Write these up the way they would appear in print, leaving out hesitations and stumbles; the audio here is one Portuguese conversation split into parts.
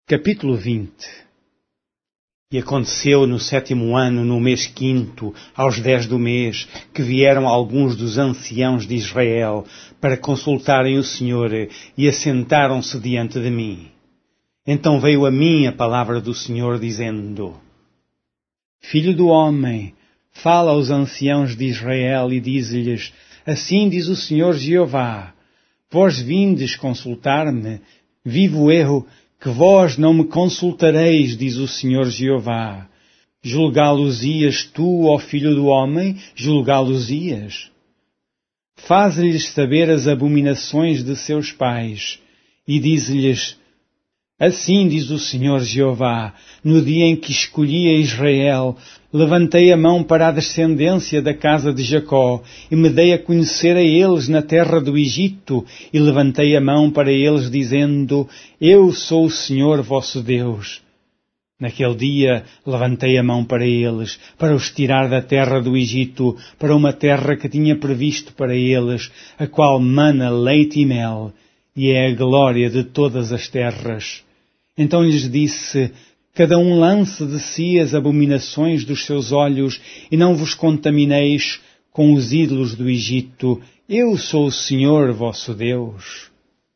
Capítulo 20. E aconteceu no 7º ano, no mês 5º, aos 10 do mês, que vieram alguns dos anciãos de Israel para consultarem o Senhor e assentaram-se diante de mim. Então veio a mim a palavra do Senhor, dizendo: Filho do homem, fala aos anciãos de Israel e diz-lhes: Assim diz o Senhor Jeová, vós vindes consultar-me, vivo eu, que vós não me consultareis, diz o Senhor Jeová. Julgá-los-ias tu, ó filho do homem, julgá-los-ias? Faz-lhes saber as abominações de seus pais, e diz-lhes: Assim diz o Senhor Jeová, no dia em que escolhi a Israel, levantei a mão para a descendência da casa de Jacó, e me dei a conhecer a eles na terra do Egito, e levantei a mão para eles, dizendo: Eu sou o Senhor vosso Deus. Naquele dia levantei a mão para eles, para os tirar da terra do Egito, para uma terra que tinha previsto para eles, a qual mana leite e mel, e é a glória de todas as terras. Então lhes disse: Cada um lance de si as abominações dos seus olhos, e não vos contamineis com os ídolos do Egito. Eu sou o Senhor vosso Deus.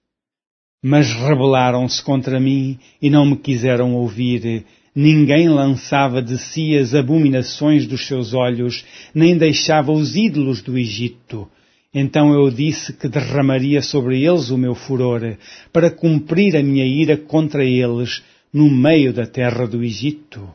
Mas rebelaram-se contra mim, e não me quiseram ouvir. Ninguém lançava de si as abominações dos seus olhos, nem deixava os ídolos do Egito. Então eu disse que derramaria sobre eles o meu furor, para cumprir a minha ira contra eles, no meio da terra do Egito.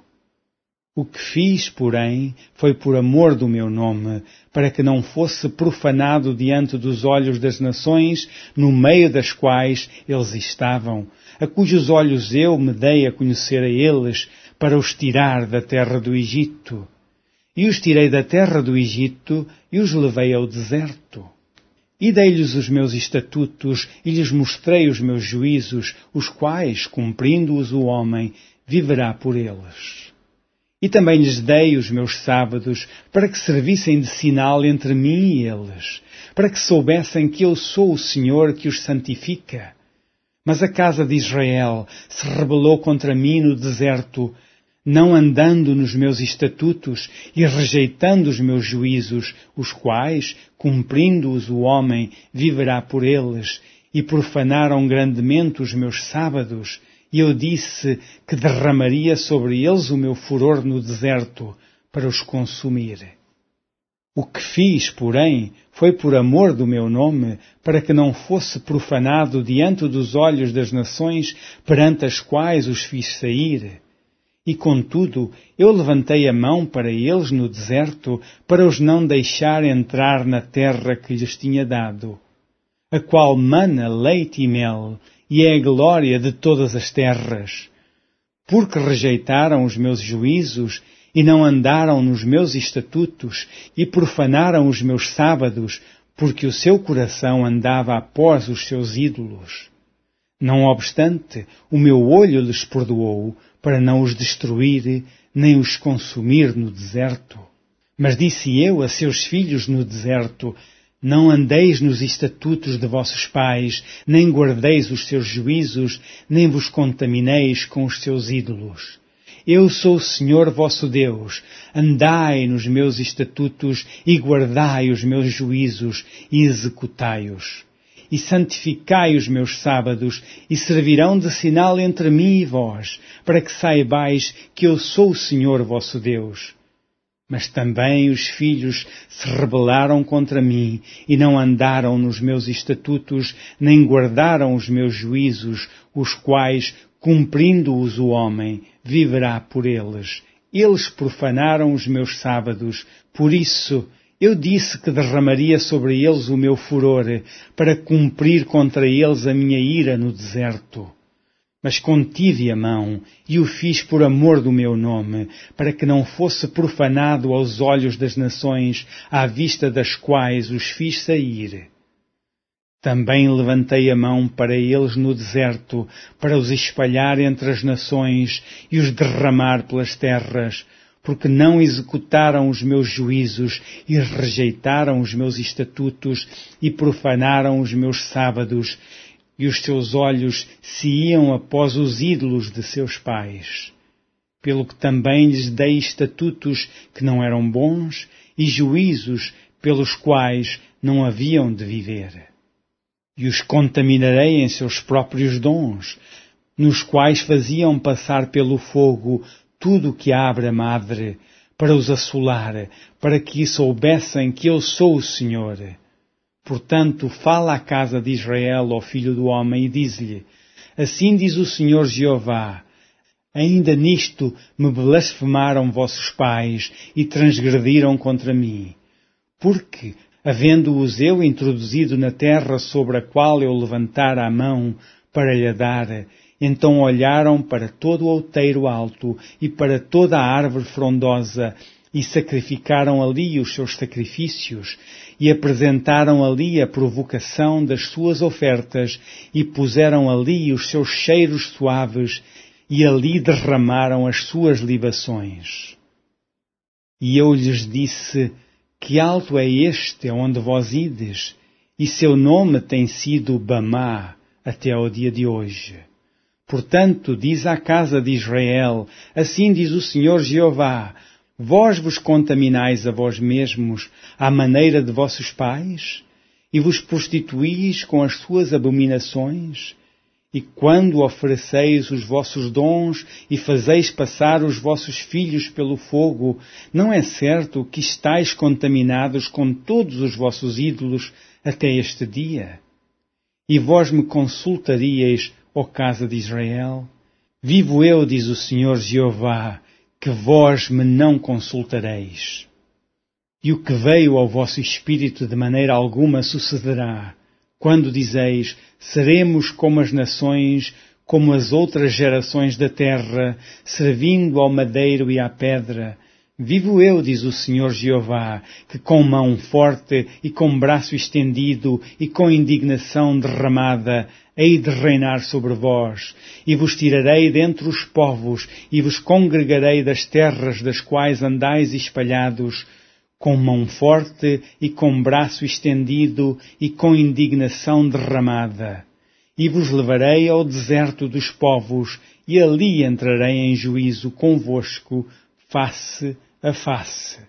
O que fiz, porém, foi por amor do meu nome, para que não fosse profanado diante dos olhos das nações, no meio das quais eles estavam, a cujos olhos eu me dei a conhecer a eles, para os tirar da terra do Egito. E os tirei da terra do Egito e os levei ao deserto. E dei-lhes os meus estatutos e lhes mostrei os meus juízos, os quais, cumprindo-os o homem, viverá por eles. E também lhes dei os meus sábados, para que servissem de sinal entre mim e eles, para que soubessem que eu sou o Senhor que os santifica. Mas a casa de Israel se rebelou contra mim no deserto, não andando nos meus estatutos e rejeitando os meus juízos, os quais, cumprindo-os o homem, viverá por eles, e profanaram grandemente os meus sábados, e eu disse que derramaria sobre eles o meu furor no deserto, para os consumir. O que fiz, porém, foi por amor do meu nome, para que não fosse profanado diante dos olhos das nações perante as quais os fiz sair. E, contudo, eu levantei a mão para eles no deserto, para os não deixar entrar na terra que lhes tinha dado, a qual mana leite e mel, e é a glória de todas as terras. Porque rejeitaram os meus juízos, e não andaram nos meus estatutos, e profanaram os meus sábados, porque o seu coração andava após os seus ídolos. Não obstante, o meu olho lhes perdoou, para não os destruir, nem os consumir no deserto. Mas disse eu a seus filhos no deserto: Não andeis nos estatutos de vossos pais, nem guardeis os seus juízos, nem vos contamineis com os seus ídolos. Eu sou o Senhor vosso Deus. Andai nos meus estatutos e guardai os meus juízos e executai-os. E santificai os meus sábados, e servirão de sinal entre mim e vós, para que saibais que eu sou o Senhor vosso Deus. Mas também os filhos se rebelaram contra mim, e não andaram nos meus estatutos, nem guardaram os meus juízos, os quais, cumprindo-os o homem, viverá por eles. Eles profanaram os meus sábados, por isso eu disse que derramaria sobre eles o meu furor, para cumprir contra eles a minha ira no deserto. Mas contive a mão, e o fiz por amor do meu nome, para que não fosse profanado aos olhos das nações, à vista das quais os fiz sair. Também levantei a mão para eles no deserto, para os espalhar entre as nações e os derramar pelas terras, porque não executaram os meus juízos e rejeitaram os meus estatutos e profanaram os meus sábados, e os seus olhos se iam após os ídolos de seus pais. Pelo que também lhes dei estatutos que não eram bons e juízos pelos quais não haviam de viver. E os contaminarei em seus próprios dons, nos quais faziam passar pelo fogo tudo o que abre a madre, para os assolar, para que soubessem que eu sou o Senhor. Portanto, fala à casa de Israel, ó filho do homem, e diz-lhe, assim diz o Senhor Jeová, ainda nisto me blasfemaram vossos pais e transgrediram contra mim. Porque, havendo-os eu introduzido na terra sobre a qual eu levantara a mão para lhe dar, então olharam para todo o outeiro alto e para toda a árvore frondosa e sacrificaram ali os seus sacrifícios e apresentaram ali a provocação das suas ofertas e puseram ali os seus cheiros suaves e ali derramaram as suas libações. E eu lhes disse, que alto é este onde vós ides, e seu nome tem sido Bamá até ao dia de hoje. Portanto, diz à casa de Israel, assim diz o Senhor Jeová, vós vos contaminais a vós mesmos à maneira de vossos pais, e vos prostituís com as suas abominações, e quando ofereceis os vossos dons e fazeis passar os vossos filhos pelo fogo, não é certo que estáis contaminados com todos os vossos ídolos até este dia? E vós me consultaríeis, ó casa de Israel? Vivo eu, diz o Senhor Jeová, que vós me não consultareis. E o que veio ao vosso espírito de maneira alguma sucederá, quando dizeis, seremos como as nações, como as outras gerações da terra, servindo ao madeiro e à pedra. Vivo eu, diz o Senhor Jeová, que com mão forte e com braço estendido e com indignação derramada, hei de reinar sobre vós, e vos tirarei dentre os povos, e vos congregarei das terras das quais andais espalhados, com mão forte e com braço estendido e com indignação derramada. E vos levarei ao deserto dos povos, e ali entrarei em juízo convosco, face a face.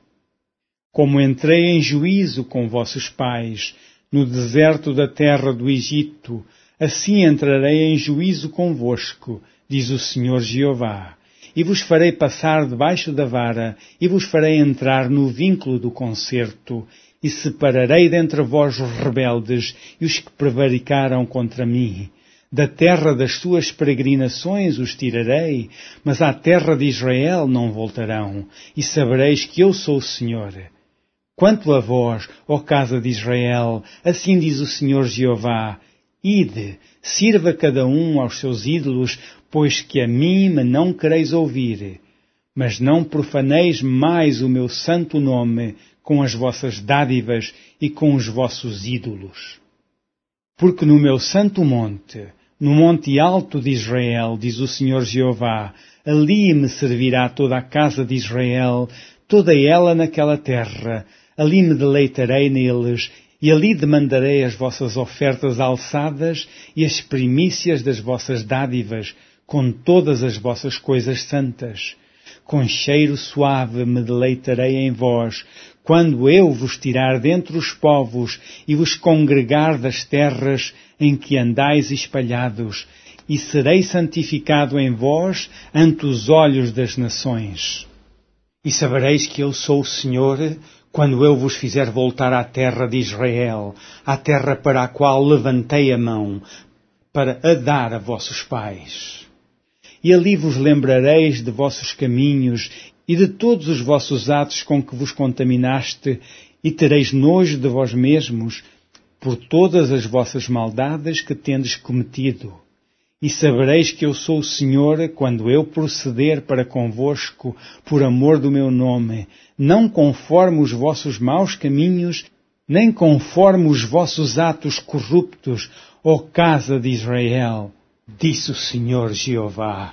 Como entrei em juízo com vossos pais, no deserto da terra do Egito, assim entrarei em juízo convosco, diz o Senhor Jeová. E vos farei passar debaixo da vara, e vos farei entrar no vínculo do concerto, e separarei dentre vós os rebeldes e os que prevaricaram contra mim. Da terra das suas peregrinações os tirarei, mas à terra de Israel não voltarão, e sabereis que eu sou o Senhor. Quanto a vós, ó casa de Israel, assim diz o Senhor Jeová, ide, sirva cada um aos seus ídolos, pois que a mim me não quereis ouvir, mas não profaneis mais o meu santo nome com as vossas dádivas e com os vossos ídolos. Porque no meu santo monte, no monte alto de Israel, diz o Senhor Jeová, ali me servirá toda a casa de Israel, toda ela naquela terra, ali me deleitarei neles, e ali demandarei as vossas ofertas alçadas e as primícias das vossas dádivas, com todas as vossas coisas santas. Com cheiro suave me deleitarei em vós, quando eu vos tirar dentre os povos e vos congregar das terras em que andais espalhados, e serei santificado em vós ante os olhos das nações. E sabereis que eu sou o Senhor, quando eu vos fizer voltar à terra de Israel, à terra para a qual levantei a mão, para a dar a vossos pais. E ali vos lembrareis de vossos caminhos e de todos os vossos atos com que vos contaminaste, e tereis nojo de vós mesmos por todas as vossas maldades que tendes cometido. E sabereis que eu sou o Senhor, quando eu proceder para convosco, por amor do meu nome, não conforme os vossos maus caminhos, nem conforme os vossos atos corruptos, ó casa de Israel, disse o Senhor Jeová.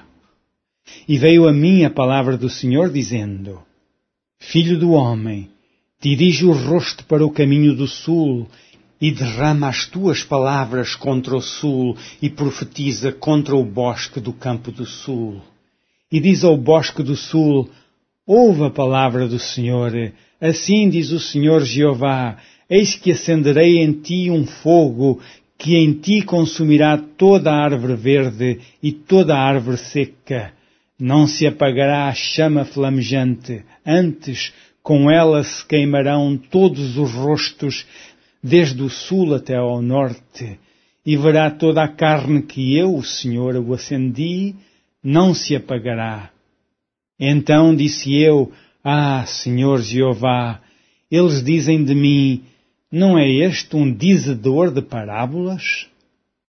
E veio a mim a palavra do Senhor, dizendo, Filho do homem, dirige o rosto para o caminho do sul, e derrama as tuas palavras contra o sul e profetiza contra o bosque do campo do sul. E diz ao bosque do sul, ouve a palavra do Senhor, assim diz o Senhor Jeová, eis que acenderei em ti um fogo, que em ti consumirá toda a árvore verde e toda a árvore seca. Não se apagará a chama flamejante, antes com ela se queimarão todos os rostos, desde o sul até ao norte, e verá toda a carne que eu, o Senhor, o acendi, não se apagará. Então disse eu, Senhor Jeová, eles dizem de mim, não é este um dizedor de parábolas?